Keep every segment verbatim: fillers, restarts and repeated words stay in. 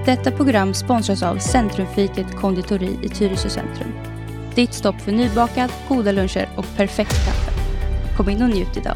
Detta program sponsras av Centrumfiket konditori i Tyresö centrum. Ditt stopp för nybakad, goda luncher och perfekt kaffe. Kom in och njut idag.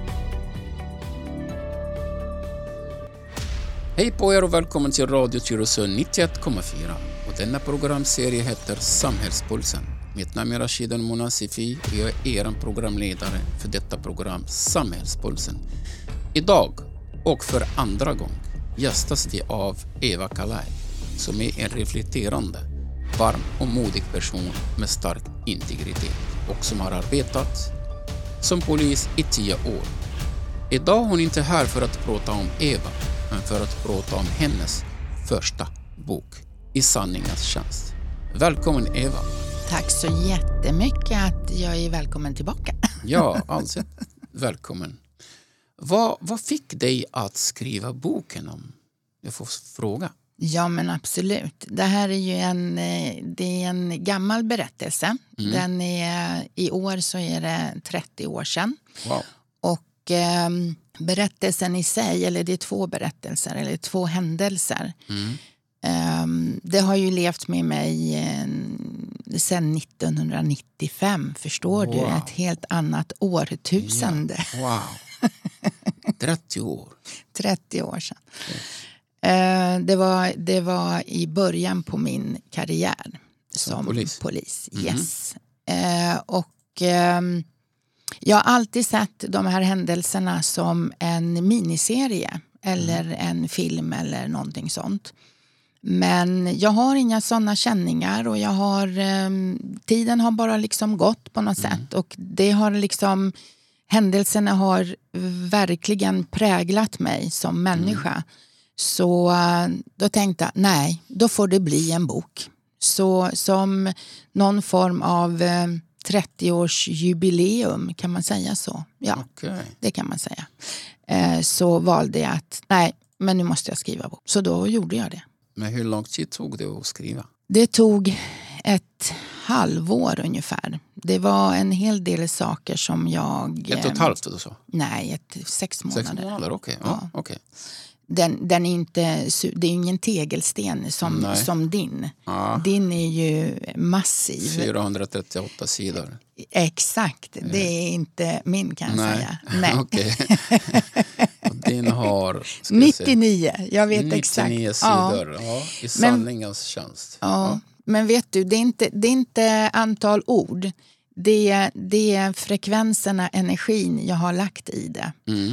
Hej på er och välkommen till Radio Tyresö nittioett komma fyra. Och denna programserie heter Samhällspulsen. Mitt namn är Rashid Monasifi och jag är er programledare för detta program Samhällspulsen. Idag och för andra gång gästas vi av Eva Kalaj, som är en reflekterande, varm och modig person med stark integritet och som har arbetat som polis i tio år. Idag är hon inte här för att prata om Eva, men för att prata om hennes första bok, I sanningens tjänst. Välkommen Eva. Tack så jättemycket att jag är välkommen tillbaka. Ja, alltså välkommen. Vad, vad fick dig att skriva boken om? Jag får fråga. Ja, men absolut. Det här är ju en, det är en gammal berättelse. Mm. Den är, i år så är det trettio år sedan. Wow. Och eh, berättelsen i sig, eller det är två berättelser, eller två händelser. Mm. Eh, det har ju levt med mig eh, sedan nittonhundranittiofem, förstår wow. du? Ett helt annat årtusende. Ja. Wow. trettio år. trettio år sedan. Eh, det, var, det var i början på min karriär som, som polis. polis. Mm. Yes. Eh, och eh, jag har alltid sett de här händelserna som en miniserie eller mm. en film eller någonting sånt. Men jag har inga sådana känningar och jag har eh, tiden har bara liksom gått på något mm. sätt och det har liksom händelserna har verkligen präglat mig som människa. Mm. Så då tänkte jag, nej, då får det bli en bok. Så som någon form av trettio-årsjubileum, kan man säga så? Ja, okay. Det kan man säga. Så valde jag att, nej, men nu måste jag skriva bok. Så då gjorde jag det. Men hur lång tid tog det att skriva? Det tog ett halvår ungefär. Det var en hel del saker som jag... Ett och ett halvt eller så? Nej, ett, sex månader. Sex månader, okej. Okay. Ja, ja. Okay. Den, den är inte, det är ingen tegelsten som, som din. Ja. Din är ju massiv. fyrahundratrettioåtta sidor. Exakt, det är inte min kan jag Nej. säga. Nej. Okej. Och din har... nittionio, jag vet nittionio exakt. nittionio sidor, ja. Ja, i sanningens tjänst. Ja, ja. Men vet du, det är inte, det är inte antal ord. Det är, det är frekvenserna, energin jag har lagt i det. Mm.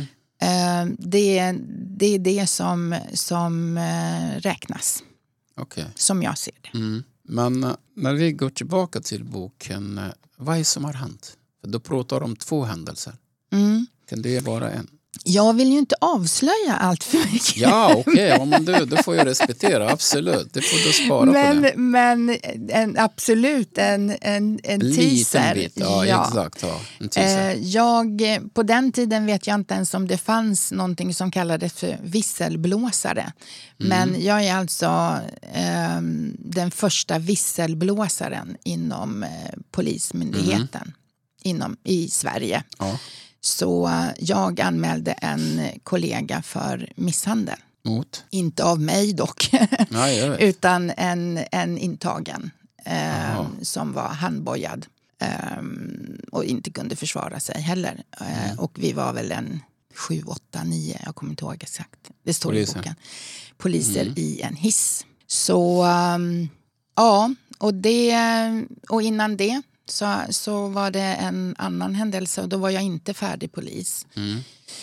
Det är, det är det som, som räknas. Okay. Som jag ser det. Mm. Men när vi går tillbaka till boken, vad är det som har hänt? För då pratar om två händelser. Mm. Kan det vara en? Jag vill ju inte avslöja allt för mycket. Ja, okej. Okay. Ja, men du, då får jag respektera. Absolut. Det får du spara men, på det. Men en, absolut en, en, en teaser. Liten bit, ja, ja. Exakt. Ja, en teaser. Jag, på den tiden vet jag inte ens om det fanns någonting som kallades för visselblåsare. Mm. Men jag är alltså eh, den första visselblåsaren inom eh, polismyndigheten mm. inom, i Sverige. Ja. Så jag anmälde en kollega för misshandel. Mot? Inte av mig dock. Nej, utan en, en intagen eh, som var handbojad. Eh, och inte kunde försvara sig heller. Eh, mm. Och vi var väl en sju, åtta, nio, jag kommer inte ihåg exakt. Det står Poliser. i boken. Poliser mm. i en hiss. Så um, ja, och, det, och innan det. Så, så var det en annan händelse och då var jag inte färdig polis. Mm.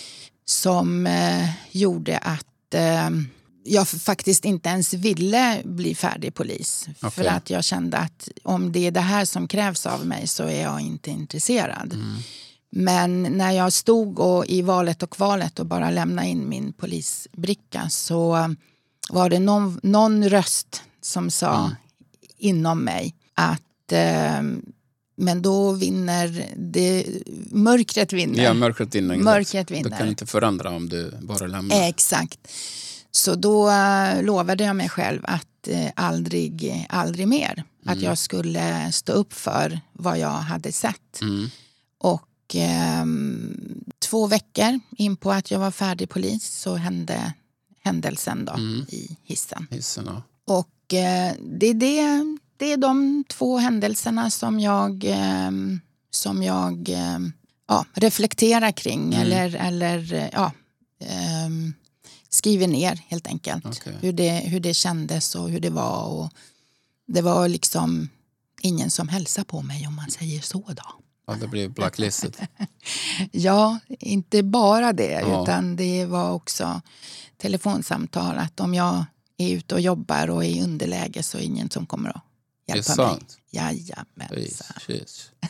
Som eh, gjorde att eh, jag faktiskt inte ens ville bli färdig polis. Okay. För att jag kände att om det är det här som krävs av mig så är jag inte intresserad. Mm. Men när jag stod och, i valet och kvalet och bara lämnade in min polisbricka så var det någon, någon röst som sa mm. inom mig att... Eh, Men då vinner det, mörkret vinner. Ja, mörkret vinner. Mörkret vinner. Du kan inte förändra om du bara lämnar. Exakt. Så då uh, lovade jag mig själv att uh, aldrig, aldrig mer. Mm. Att jag skulle stå upp för vad jag hade sett. Mm. Och um, två veckor in på att jag var färdig polis så hände händelsen då Mm. i hissen. Hissen, ja. Och eh, det, är det, det är de två händelserna som jag, eh, som jag eh, ja, reflekterar kring. Mm. Eller, eller ja, eh, skriver ner helt enkelt. Okay. Hur, det, hur det kändes och hur det var. Och det var liksom ingen som hälsade på mig, om man säger så då. Ja, det blev blacklisted. Ja, inte bara det, ja. utan det var också telefonsamtal att om jag är ute och jobbar och är i underläge så är ingen som kommer att hjälpa mig. Det är sant? Jajamensan.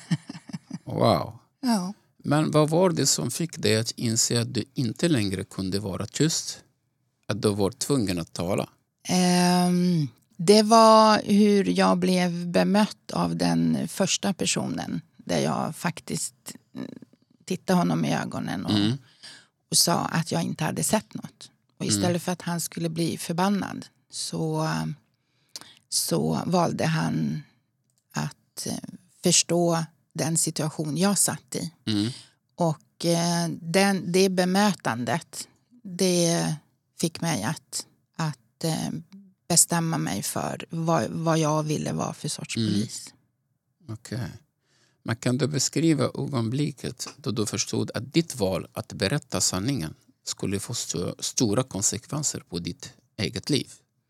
Wow. Ja. Men vad var det som fick dig att inse att du inte längre kunde vara tyst? Att du var tvungen att tala? Um, det var hur jag blev bemött av den första personen. Där jag faktiskt tittade honom i ögonen och, mm. och sa att jag inte hade sett något. Och istället mm. för att han skulle bli förbannad så, så valde han att förstå den situation jag satt i. Mm. Och eh, den, det bemötandet, det fick mig att, att eh, bestämma mig för vad, vad jag ville vara för sorts mm. polis. Okej. Okay. Men kan du beskriva ögonblicket då du förstod att ditt val att berätta sanningen skulle få st- stora konsekvenser på ditt eget liv?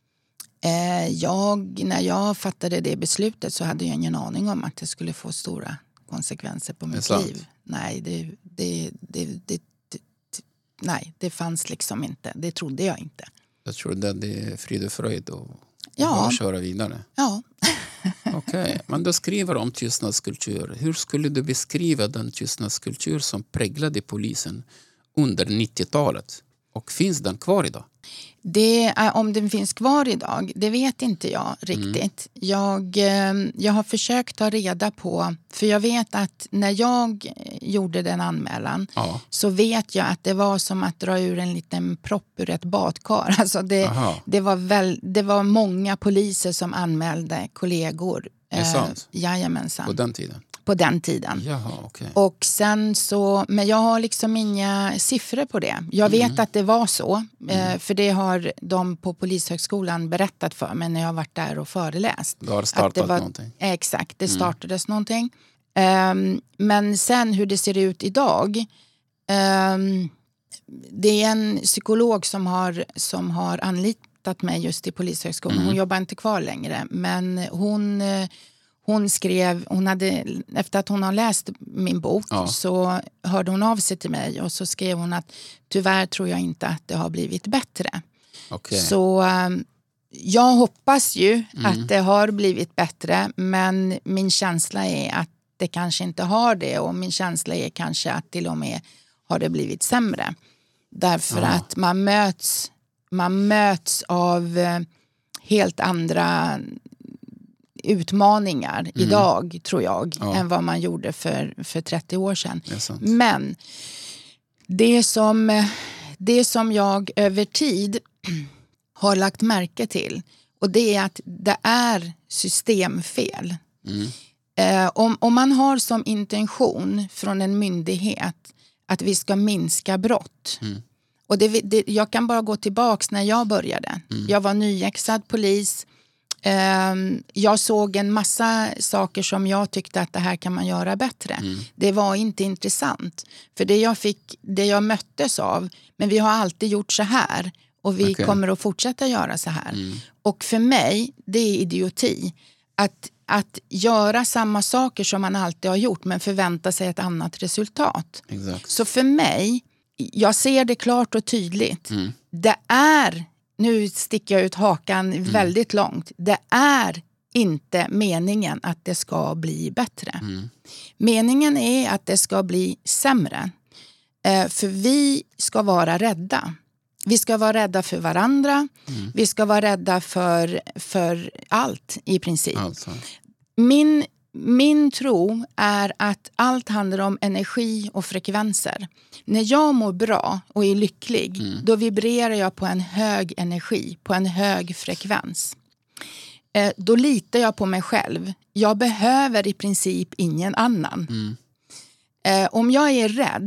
Eh, jag, när jag fattade det beslutet så hade jag ingen aning om att det skulle få stora konsekvenser på mitt liv. Nej, det, det, det, det, det, nej, det fanns liksom inte. Det trodde jag inte. Jag trodde att det är frid och fröjd och, ja. och köra vidare. Ja. Okej, okay. Men du skriver om tystnadskultur. Hur skulle du beskriva den tystnadskultur som präglade polisen under nittiotalet? Och finns den kvar idag? Det är, om den finns kvar idag, det vet inte jag riktigt. Mm. Jag, jag har försökt ta reda på, för jag vet att när jag gjorde den anmälan ja. så vet jag att det var som att dra ur en liten propp ur ett badkar. Alltså det, det, var väl, det var många poliser som anmälde kollegor. Det är sant? Eh, jajamensan. På den tiden? På den tiden. Jaha, okay. Och sen så, men jag har liksom inga siffror på det. Jag vet mm. att det var så. Mm. För det har de på Polishögskolan berättat för mig när jag har varit där och föreläst. Det har startat att det var, någonting. Exakt, det startades mm. någonting. Um, men sen hur det ser ut idag. Um, det är en psykolog som har, som har anlitat mig just i Polishögskolan. Mm. Hon jobbar inte kvar längre. Men hon... Hon skrev, hon hade, efter att hon har läst min bok ja. så hörde hon av sig till mig och så skrev hon att tyvärr tror jag inte att det har blivit bättre. Okay. Så um, jag hoppas ju mm. att det har blivit bättre, men min känsla är att det kanske inte har det, och min känsla är kanske att till och med har det blivit sämre. Därför ja. att man möts, man möts av uh, helt andra utmaningar mm. idag, tror jag, ja. än vad man gjorde för, för trettio år sedan. Det Men det som, det som jag över tid har lagt märke till, och det är att det är systemfel. Mm. Eh, om, om man har som intention från en myndighet att vi ska minska brott. Mm. Och det, det, jag kan bara gå tillbaks när jag började. Mm. Jag var nyexad polis. Jag såg en massa saker som jag tyckte att det här kan man göra bättre. Mm. Det var inte intressant. För det jag fick, det jag möttes av, men vi har alltid gjort så här och vi okay. kommer att fortsätta göra så här. Mm. Och för mig, det är idioti att, att göra samma saker som man alltid har gjort men förvänta sig ett annat resultat. Exakt. Så för mig, jag ser det klart och tydligt. Mm. Det är... Nu sticker jag ut hakan mm. väldigt långt. Det är inte meningen att det ska bli bättre. Mm. Meningen är att det ska bli sämre. Eh, för vi ska vara rädda. Vi ska vara rädda för varandra. Mm. Vi ska vara rädda för, för allt i princip. Alltså. Min, min tro är att allt handlar om energi och frekvenser. När jag mår bra och är lycklig, mm. då vibrerar jag på en hög energi, på en hög frekvens. Eh, då litar jag på mig själv. Jag behöver i princip ingen annan. Mm. Eh, om jag är rädd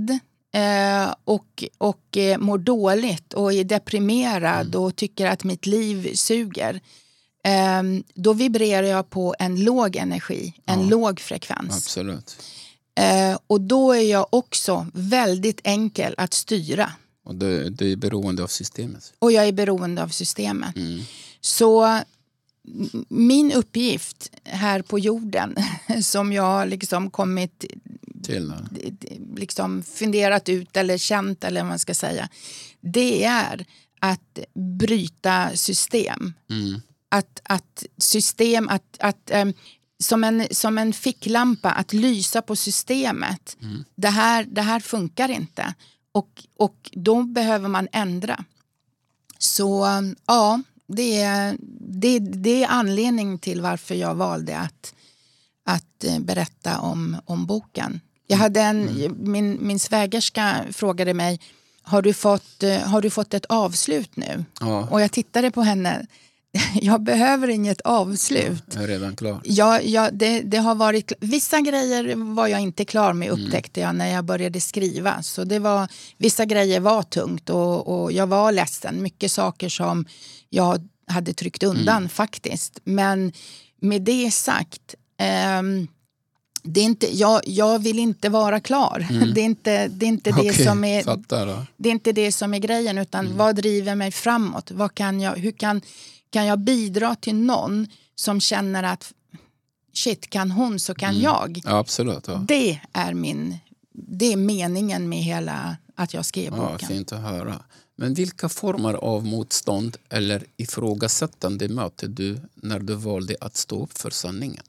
eh, och, och eh, mår dåligt och är deprimerad mm. och tycker att mitt liv suger, eh, då vibrerar jag på en låg energi, en ja. låg frekvens. Absolut. Eh, och då är jag också väldigt enkel att styra. Och du, du är beroende av systemet. Och jag är beroende av systemet. Mm. Så min uppgift här på jorden som jag liksom kommit till, liksom funderat ut eller känt eller vad man ska säga, det är att bryta system. Mm. Att, att system, att, att um, som, en, som en ficklampa, att lysa på systemet. Mm. Det här, det här funkar inte. Och, och då behöver man ändra. Så um, ja, det är, det, det är anledning till varför jag valde att, att berätta om, om boken. Jag hade en, mm. min, min svägerska frågade mig, har du fått, har du fått ett avslut nu? Ja. Och jag tittade på henne, jag behöver inget avslut. Jag är redan klar. Ja, ja, det, det har varit, vissa grejer var jag inte klar med, upptäckte jag när jag började skriva. Så det var, vissa grejer var tungt och, och jag var ledsen. Mycket saker som jag hade tryckt undan mm. faktiskt. Men med det sagt, um, det är inte, jag, jag vill inte vara klar. Mm. Det är inte, det, är inte det, okay, som är, fattar, det är inte det som är grejen, utan mm. vad driver mig framåt? Vad kan jag, hur kan, kan jag bidra till någon som känner att shit, kan hon så kan mm. jag. Ja, absolut. Ja. Det är min, det är meningen med hela att jag skrev boken. Ja, fint att höra. Men vilka former av motstånd eller ifrågasättande möter du när du valde att stå upp för sanningen?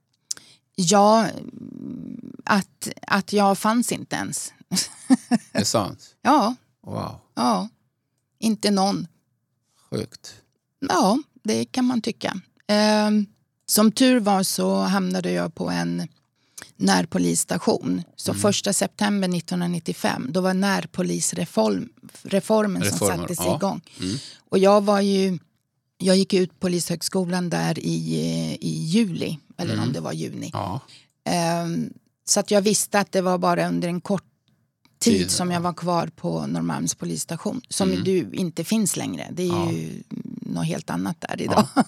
Ja, att, att jag fanns inte ens. Det är sant? Ja. Wow. Ja, inte någon. Sjukt. Ja, det kan man tycka. Eh, som tur var så hamnade jag på en närpolisstation. Så mm. första september nittonhundranittiofem, då var närpolisreformen reformen som sattes ja. igång. Mm. Och jag var ju, jag gick ut polishögskolan där i, i juli, eller mm. om det var juni. Ja. Um, så att jag visste att det var bara under en kort tid, tid som jag var kvar på Norrmalms polisstation. Som mm. du inte finns längre. Det är ja. ju något helt annat där idag. Ja.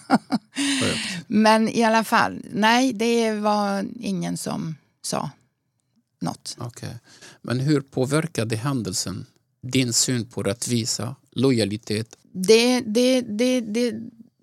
Men i alla fall, nej, det var ingen som sa något. Okay. Men hur påverkade händelsen din syn på rättvisa, lojalitet? Det, det, det, det,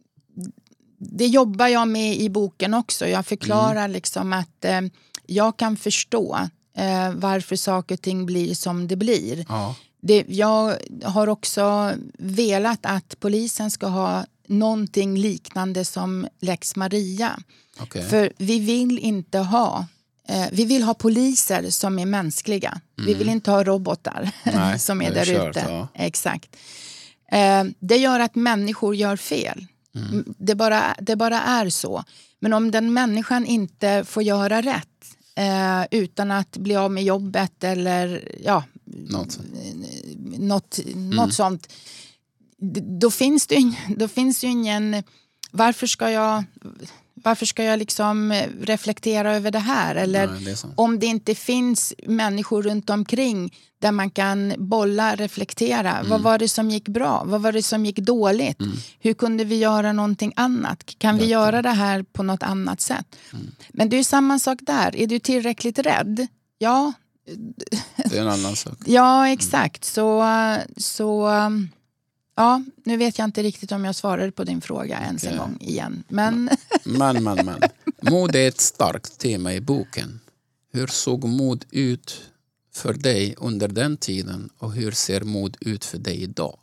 det jobbar jag med i boken också. Jag förklarar mm. liksom att eh, jag kan förstå eh, varför saker och ting blir som det blir. Ja. Det, jag har också velat att polisen ska ha någonting liknande som Lex Maria. Okay. För vi vill inte ha eh, vi vill ha poliser som är mänskliga. Mm. Vi vill inte ha robotar Nej, som är där kört, ute. Ja. Exakt. Eh, det gör att människor gör fel. Mm. Det, bara, det bara är så. Men om den människan inte får göra rätt eh, utan att bli av med jobbet eller ja, något, något, mm. något sånt, då finns det ju, då finns ju ingen, varför ska jag varför ska jag liksom reflektera över det här? Eller Nej, det om det inte finns människor runt omkring där man kan bolla, reflektera. Mm. Vad var det som gick bra? Vad var det som gick dåligt? Mm. Hur kunde vi göra någonting annat? Kan vi Detta. göra det här på något annat sätt? Mm. Men det är samma sak där. Är du tillräckligt rädd? Ja. Det är en annan sak. Ja, exakt. Så... så ja, nu vet jag inte riktigt om jag svarade på din fråga okay. ens en gång igen. Men... men, men, men. Mod är ett starkt tema i boken. Hur såg mod ut för dig under den tiden och hur ser mod ut för dig idag?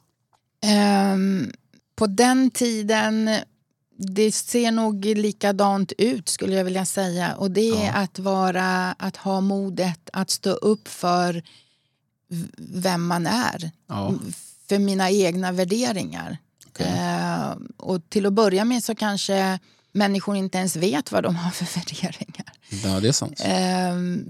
Um, på den tiden, det ser nog likadant ut skulle jag vilja säga. Och det är ja. att vara, att ha modet att stå upp för vem man är. Ja. För mina egna värderingar. Okay. Uh, och till att börja med så kanske människor inte ens vet vad de har för värderingar. Ja, det är sant. Uh,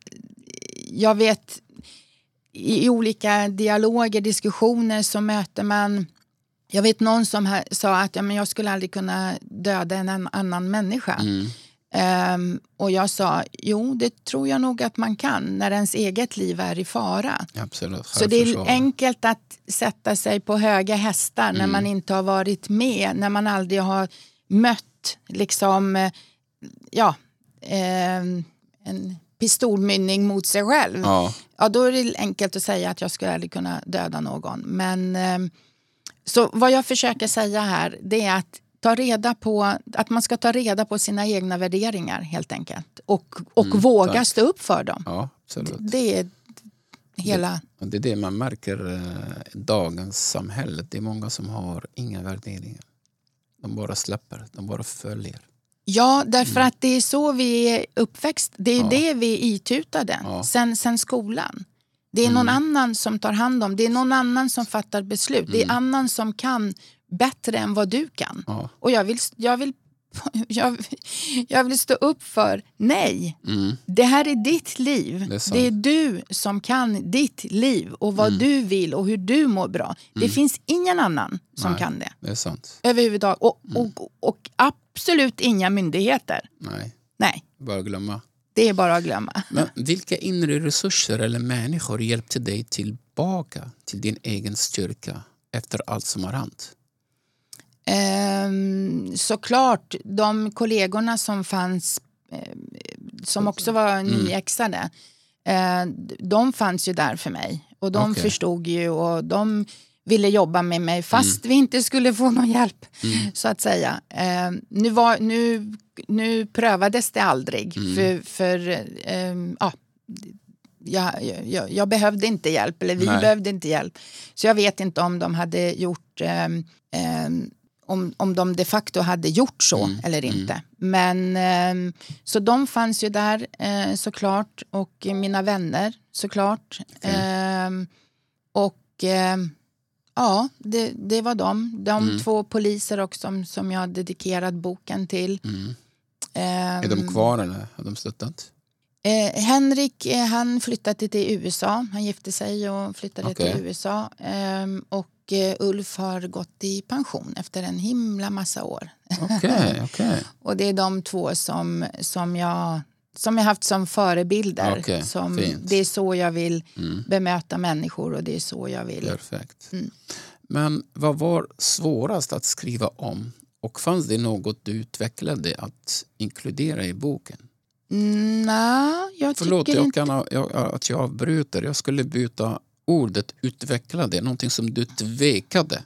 jag vet i olika dialoger, diskussioner så möter man, jag vet någon som här, sa att ja, men jag skulle aldrig kunna döda en annan människa. Mm. Um, och jag sa, jo det tror jag nog att man kan när ens eget liv är i fara. Absolut. Så det är enkelt att sätta sig på höga hästar mm. när man inte har varit med, när man aldrig har mött liksom, ja, eh, en pistolmynning mot sig själv. Ja. Ja, då är det enkelt att säga att jag skulle aldrig kunna döda någon. Men eh, så vad jag försöker säga här, det är att ta reda på, att man ska ta reda på sina egna värderingar helt enkelt. Och, och mm, våga tack. stå upp för dem. Ja, absolut. Det, det är hela... Det, det är det man märker i dagens samhälle. Det är många som har inga värderingar. De bara släpper, de bara följer. Ja, därför mm. att det är så vi är uppväxt. Det är ja. det vi är itutade ja. sen, sen skolan. Det är någon mm. annan som tar hand om. Det är någon annan som fattar beslut. Mm. Det är annan som kan bättre än vad du kan. Ja. Och jag vill, jag, vill, jag, jag vill stå upp för nej. Mm. Det här är ditt liv. Det är, det är du som kan ditt liv och vad mm. du vill och hur du mår bra. Det mm. finns ingen annan som nej, kan det. Det är sant. Överhuvudtaget. Och, mm. och, och, och absolut inga myndigheter. Nej. Nej. Bara glömma. Det är bara att glömma. Men vilka inre resurser eller människor hjälpte dig tillbaka till din egen styrka efter allt som har hänt? Um, såklart, de kollegorna som fanns, eh, som också var mm. nyexade, eh, de fanns ju där för mig. Och de okay. förstod ju och de ville jobba med mig fast mm. vi inte skulle få någon hjälp, mm. så att säga. Eh, nu, var, nu, nu prövades det aldrig, mm. för, för eh, ja, jag, jag, jag behövde inte hjälp, eller vi Nej. behövde inte hjälp. Så jag vet inte om de hade gjort... Eh, eh, Om, om de de facto hade gjort så mm, eller inte. Mm. Men eh, så de fanns ju där eh, såklart. Och mina vänner såklart. Okay. Eh, och eh, ja, det, det var de. De mm. två poliser också som, som jag dedikerade boken till. Mm. Eh, är de kvar eller har de slutat? Eh, Henrik, eh, han flyttade till U S A. Han gifte sig och flyttade okay. till U S A. Eh, och Ulf har gått i pension efter en himla massa år. Okay, okay. Och det är de två som, som, jag, som jag haft som förebilder. Okay, som, fint. Det är så jag vill mm. bemöta människor och det är så jag vill. Perfekt. Mm. Men vad var svårast att skriva om? Och fanns det något du utvecklade att inkludera i boken? Mm, nej, jag Förlåt, tycker jag inte... kan, jag, att jag avbryter. Jag skulle byta ordet utvecklade, någonting som du tvekade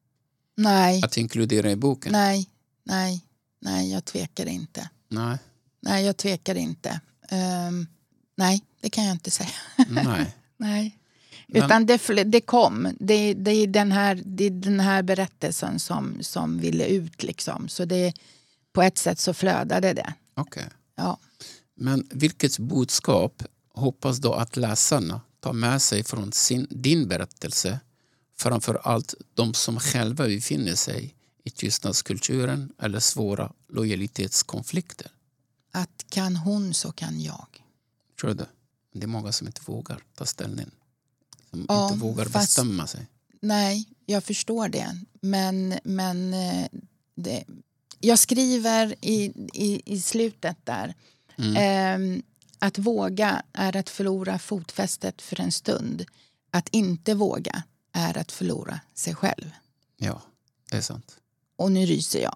nej. att inkludera i boken. Nej, nej, nej, jag tvekar inte. Nej. Nej, jag tvekar inte. Um, nej, det kan jag inte säga. Nej. nej. Men... Utan det, det kom. Det, det, är den här, det är den här berättelsen som, som ville ut liksom. Så det, på ett sätt så flödade det. Okej. Okay. Ja. Men vilket budskap hoppas då att läsarna tar med sig från sin, din berättelse, framför allt de som själva befinner sig i tystnadskulturen eller svåra lojalitetskonflikter? Att kan hon så kan jag. Tror du det? Det är många som inte vågar ta ställning. Som ja, inte vågar fast, bestämma sig. Nej, jag förstår det. Men, men det, jag skriver i, i, i slutet där. Mm. Eh, att våga är att förlora fotfästet för en stund. Att inte våga är att förlora sig själv. Ja, det är sant. Och nu ryser jag.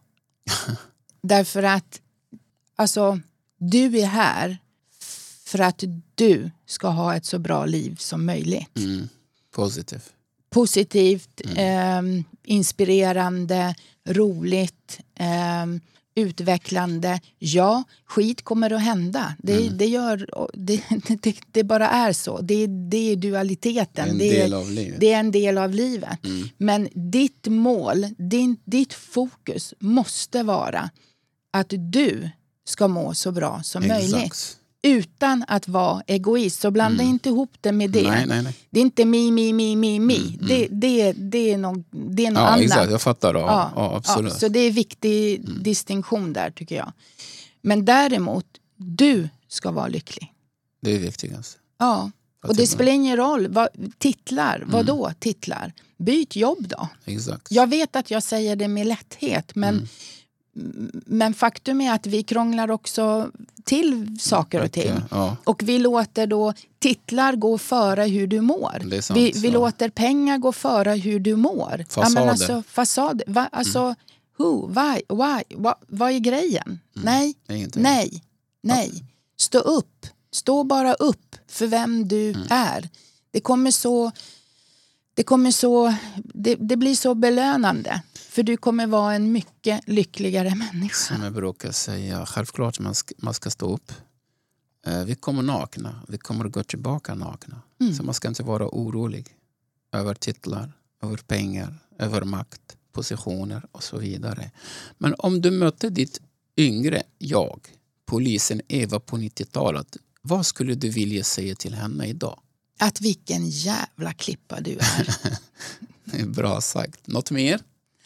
Därför att alltså, du är här för att du ska ha ett så bra liv som möjligt. Mm. Positivt. Positivt, mm. eh, inspirerande, roligt, eh, utvecklande. Ja, skit kommer att hända. Det, mm. det, gör, det, det, det bara är så. Det, det är dualiteten. Det är en del av livet. Det är en del av livet. Mm. Men ditt mål, din, ditt fokus måste vara att du ska må så bra som Exakt. möjligt. Utan att vara egoist. Så blanda mm. inte ihop det med det. Nej, nej, nej. Det är inte mi, mi, mi, mi, mi. Mm, mm. Det, det, det är något, det är något ja, annat. Exakt, jag fattar. Ja, ja, ja, absolut. Ja, så det är viktig mm. distinktion där tycker jag. Men däremot, du ska vara lycklig. Det är viktigast. Ja, och det spelar ingen roll. Vad, titlar, mm. vad då titlar? Byt jobb då. Exakt. Jag vet att jag säger det med lätthet, men, mm. men faktum är att vi krånglar också till saker och ting. Ja. Och vi låter då titlar gå före hur du mår. Det är sant, vi vi ja. låter pengar gå före hur du mår. Fasader. Ja, men alltså, fasad. Va, alltså, mm. who, why, why, what, vad är grejen? Mm. Nej, Ingenting. nej, nej. Ja. Stå upp. Stå bara upp för vem du mm. är. Det kommer så... Det, kommer så det, det blir så belönande. För du kommer vara en mycket lyckligare människa. Som jag brukar säga, självklart man ska, man ska stå upp. Eh, vi kommer nakna. Vi kommer gå tillbaka nakna. Mm. Så man ska inte vara orolig över titlar, över pengar, över makt, positioner och så vidare. Men om du möter ditt yngre jag, polisen Eva på nittiotalet, vad skulle du vilja säga till henne idag? Att vilken jävla klippa du är. Det är bra sagt. Något mer?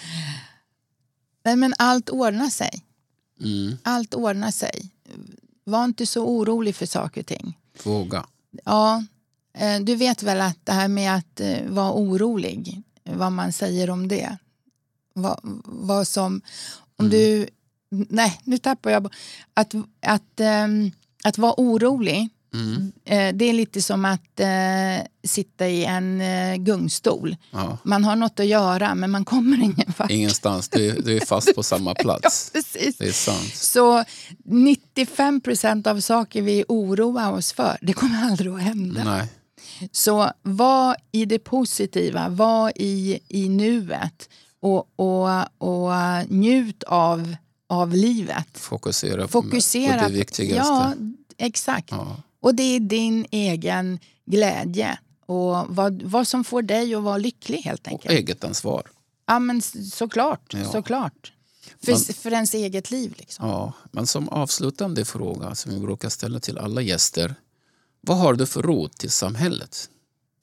Nej, men allt ordnar sig. Mm. Allt ordnar sig. Var inte så orolig för saker och ting. Våga. Ja, du vet väl att det här med att vara orolig, vad man säger om det. Vad, vad som, om mm. du, nej, nu tappar jag. Att, att, um, att vara orolig, mm. det är lite som att uh, sitta i en uh, gungstol. Ja. Man har något att göra, men man kommer ingen vart. Ingenstans, du, du är fast på samma plats. Ja, precis. Det är sant. Så nittiofem procent av saker vi oroar oss för, det kommer aldrig att hända. Nej. Så var i det positiva, var i, i nuet och, och, och njut av, av livet. Fokusera, Fokusera på det viktigaste. Ja, exakt. Ja. Och det är din egen glädje och vad, vad som får dig att vara lycklig helt enkelt. Och eget ansvar. Ja, men såklart, ja. såklart. För, man, för ens eget liv liksom. Ja, men som avslutande fråga som vi brukar ställa till alla gäster. Vad har du för råd till samhället?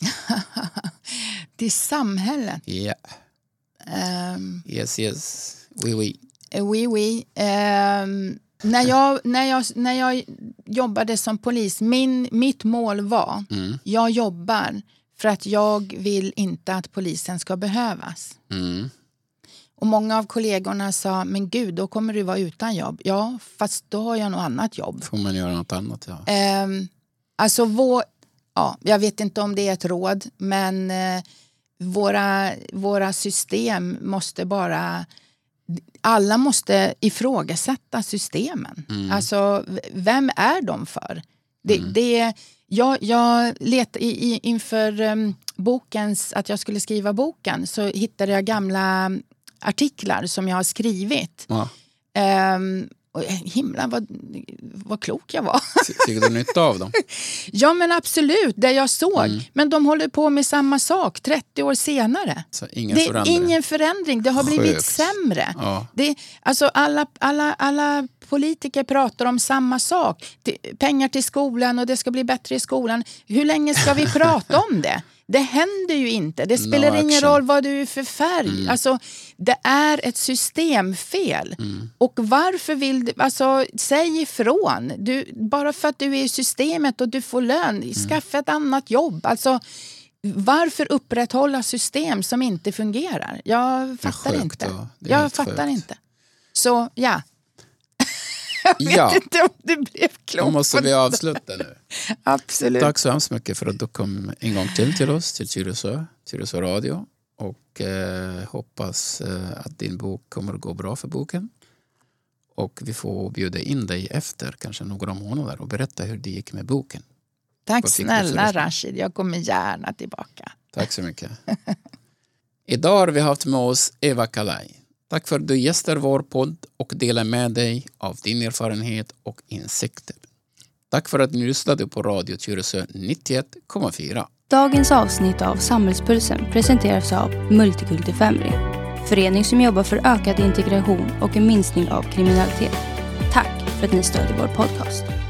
Till samhället? Ja. Yeah. Um, yes, yes. Oui, oui. Oui, oui. Um, när, jag, när, jag, när jag jobbade som polis, min, mitt mål var, mm. jag jobbar för att jag vill inte att polisen ska behövas. Mm. Och många av kollegorna sa, men gud, då kommer du vara utan jobb. Ja, fast då har jag något annat jobb. Får man göra något annat, ja. Um, alltså, vår, ja, jag vet inte om det är ett råd, men uh, våra, våra system måste bara... Alla måste ifrågasätta systemen. Mm. Alltså, vem är de för? Det, mm. det, jag jag let, i, inför um, bokens, att jag skulle skriva boken, så hittade jag gamla artiklar som jag har skrivit. Ja. Um, och himla vad, vad klok jag var. Tycker du nytta av dem? Ja, men absolut, det jag såg. Mm. Men de håller på med samma sak trettio år senare. Så ingen det är förändring. ingen förändring. Det har Sjukt. blivit sämre. Ja. Det, alltså alla, alla, alla politiker pratar om samma sak. Pengar till skolan och det ska bli bättre i skolan. Hur länge ska vi prata om det? Det händer ju inte. Det spelar no ingen roll vad du är för färg. Mm. Alltså, det är ett systemfel. Mm. Och varför vill du... Alltså, säg ifrån. Du, bara för att du är i systemet och du får lön. Mm. Skaffa ett annat jobb. Alltså, varför upprätthålla system som inte fungerar? Jag fattar sjukt, inte. Jag fattar sjukt. inte. Så, ja. Jag vet ja. inte om det blev klokt. Då måste vi avsluta nu. Absolut. Tack så hemskt mycket för att du kom en gång till till oss, till Tyresö, Tyresö Radio. Och eh, hoppas eh, att din bok kommer att gå bra för boken. Och vi får bjuda in dig efter kanske några månader och berätta hur det gick med boken. Tack snälla Rashid, jag kommer gärna tillbaka. Tack så mycket. Idag har vi haft med oss Eva Kalaj. Tack för att du gästar vår podd och delar med dig av din erfarenhet och insikter. Tack för att ni lyssnade på Radio Tyresö nittioett komma fyra. Dagens avsnitt av Samhällspulsen presenteras av Multikulti Femri, förening som jobbar för ökad integration och en minskning av kriminalitet. Tack för att ni stödjer vår podcast.